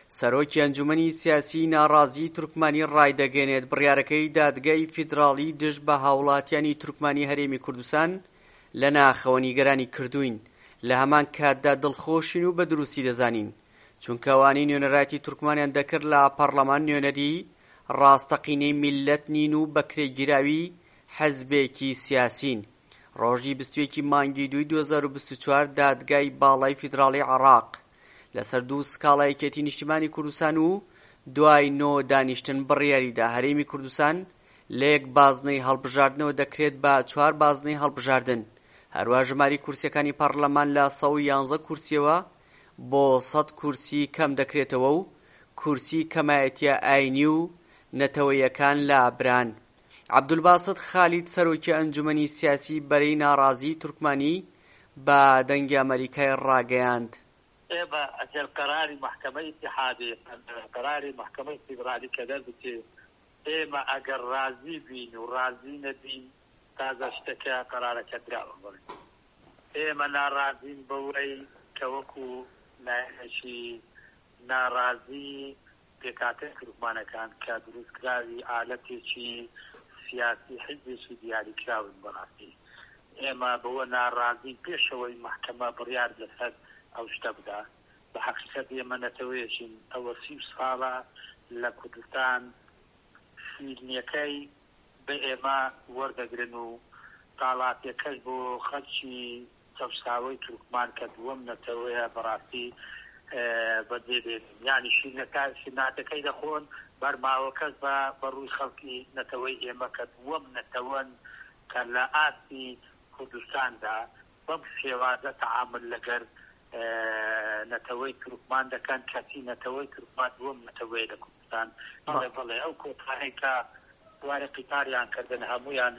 سەرۆکی ئەنجومەنی سیاسی ناڕازیی تورکمانی ڕایدەگەێنێت بڕیارەکەی دادگای فیدراڵی دژ بە هاوڵاتیانی تورکمانی هەرێمی کوردستان لە ناخەوە نیگەرانی کردوین، لە هەمان کاتدا دڵخۆشین و بە دروستی دەزانین، چونکە ئەوانەی نوێنەرایەتی تورکمانیان دەکرد لە پەرلەمان نوێنەری ڕاستەقینەی میلەت نین و بەکرێگیراوی حەزبێکی سیاسین. ڕۆژی 21 مانگی 2024 دادگای باڵای فیدراڵی عێراق لەسەر دوو سکاڵای یەکێتی نیشتیمانی کوردستان و دوای نۆ دانیشتن بڕیاریدا هەرێمی کوردستان لە یەک بازنەی هەڵبژاردنەوە دەکرێت بە 4 بازنەی هەڵبژاردن. هەروە ژماری کورسیەکانی پەرلەمان لە 111 کورسیەوە بۆ 100 کورسی کەم دەکرێتەوە و کورسی کەمایەتیە ئاینی و نەتەوەیەکان لە بران. عەبدولباست خالید سەرۆکی ئەنجومەنی سیاسی بەرەی ناڕازیی تورکمانی بە دەنگی ئەمریکای ڕاگەیاند. ئێمە ئەگەر قەراری مەحکەمەی ئیتیحادی قەراری مەحکەمەی فیدرالی کە دەربچێ ئێمە ئەگەر ڕازی بین و ڕازی نەبین تازە شتەکە قەرارەکە دراوە بڵێن. ئێمە ناڕازین بەوەی کە وەکو لایەنێکی ناڕازی پێکاتە تورکمانەکان کە دروستکراوی ئالەتێکی سیاسی حیزبێکی دیاریکراون بەڕاستی. ئێمە بەوە ناڕازین پێشەوەی مەحکەمە بڕیار لەسەر ئەو شتە بدا. بە حەقیقەت ئێمە نەتەوەیەکین ئەوە 30 ساڵە لە کوردستان فیلمیەکەی بە ئێمە وەردەگرن و تاڵاتیەکەش بۆ خەڵکی چەوشاوەی تورکمان کە دووەم نەتەوەیە بەڕاستی بەدێبێت یانی شیناتەکەی دەخۆن بەرماوەکەس بە ڕووی خەڵکی نەتەوەی ئێمە کە دووەم نەتەوەن کە لە ئاستی کوردستاندا بەم شێوازە تەعامل لەگەر نەتەوەی تورکمان دەکەن کەسی نەتەوەی تورکمان دووەم نەتەوەی لە کوردستان بڵێ ئەو کۆتانەی کە دوارە قیتاریان کردن هەمویان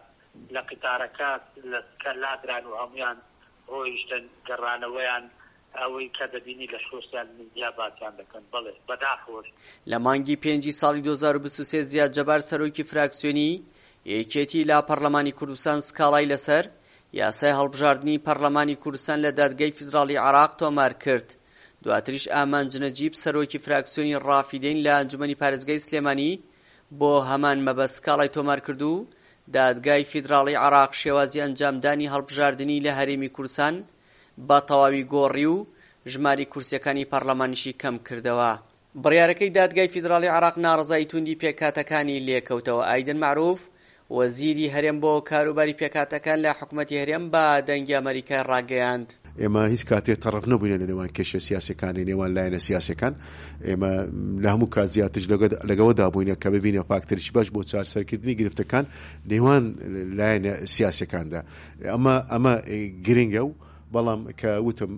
لە قیتارەکە کە لادران و هەمویان ڕۆیشتن گەڕانەوەیان ئەوەی کە دەبینی لە سۆسیال میدیا باسییان دەکەن. بڵێ بەداخۆش لە مانگی 5 ساڵی 2023 زیاد جەبار سەرۆکی فراکسیۆنی یەکێتی لا پەرلەمانی کوردستان سکاڵای لەسەر یاسای هەڵبژاردننی پەرلەمانی کوردستان لە دادگای فیدراڵی عێراق تۆمار کرد. دواتریش ئامان جنەجیب سەرۆکی فراکسیۆنی ڕافیدەین لە ئەنجومەنی پارێزگای سلێمانی بۆ هەمان مەبەست سکاڵای تۆمار کرد و دادگای فیدراڵی عێراق شێوازی ئەنجامدانی هەڵبژاردننی لە هەرێمی کوردستان بە تەواوی گۆڕی و ژماری کورسیەکانی پەرلەمانیشی کەم کردەوە. بڕیارەکەی دادگای فیدراڵی عێراق ناڕزایی توندی پێکاتەکانی لێکەوتەوە. ئایدن معروف وەزیری هەرێم بۆ کاروباری پێکاتەکان لە حکوومەتی هەرێم بە دەنگی ئەمریکای ڕاگەیاند. ئێمە هیچ کاتێک تەڕەف نەبووینە لە نێوان کێشە سیاسەکانی نێوان لایەنە سیاسەکان. ئێمە لە هەموو کات زیاتر لەگەوەدا بووینە کە ببینە فاکتەرێکی باش بۆ چارەسەرکردنی گرفتەکان نێوان لایەنە سیاسەکاندا. ئەمە گرنگە و بەڵام کە وتم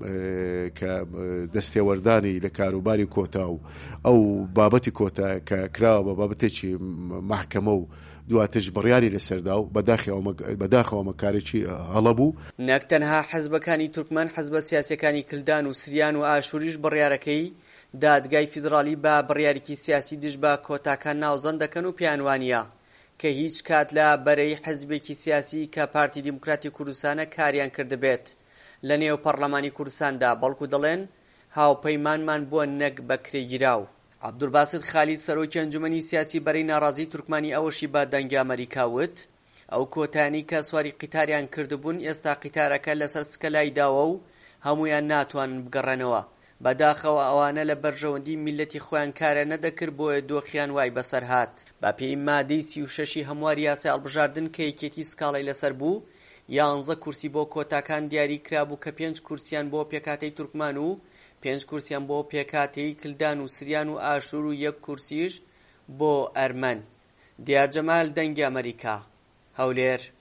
کە دەستێوەردانی لە کاروباری کۆتا و ئەو بابەتی کۆتا کە کراوە بە بابەتێکی مەحکەمە و دواتش بڕیاری لەسەردا و بەداخەوە مەکارێکی هەڵە بوو. نەک تەنها حەزبەکانی تورکمان حەزبە سیاسیەکانی کلدان و سریان و ئاشوریش بڕیارەکەی دادگای فیدراڵی بە بڕیارێکی سیاسی دژ بە کۆتاکان ناوزەند دەکەن و پیانوانیە کە هیچ کات لە بەرەی حەزبێکی سیاسی کە پارتی دیموکراتی کوردستانە کاریان کردبێت لە نێو پەرلەمانی کوردستاندا، بەڵکو دەڵێن هاوپەیمانمان بووە نەک بەکرێگیراو. عەبدولباست خالید سەرۆکی ئەنجومەنی سیاسی بەرەی ناڕازیی تورکمانی ئەوەشی بە دەنگی ئەمریکا وت ئەو کۆتانی کە سواری قیتاریان کردبوون ئێستا قیتارەکە لەسەر سکەلای داوە و هەمویان ناتوانن بگەڕێنەوە. بەداخەوە ئەوانە لە بەرژەوەندی میلەتی خۆیان کارە نەدەکرد بۆیە دۆخیان وای بەسەر هات. بە پێی مادەی 36 هەمواری یاسای هەڵبژاردن کە یەکێتی سکاڵای لەسەر بوو 11 کورسی بۆ کۆتاکان دیاری کرابوو کە 5 کورسیان بۆ پێکاتەی تورکمان و 5 کورسیان بۆ پێکاتەی کلدان و سریان و ئاشور و 1 کورسیش بۆ ئەرمەن. دیار جەمال دەنگی ئەمریکا، هەولێر.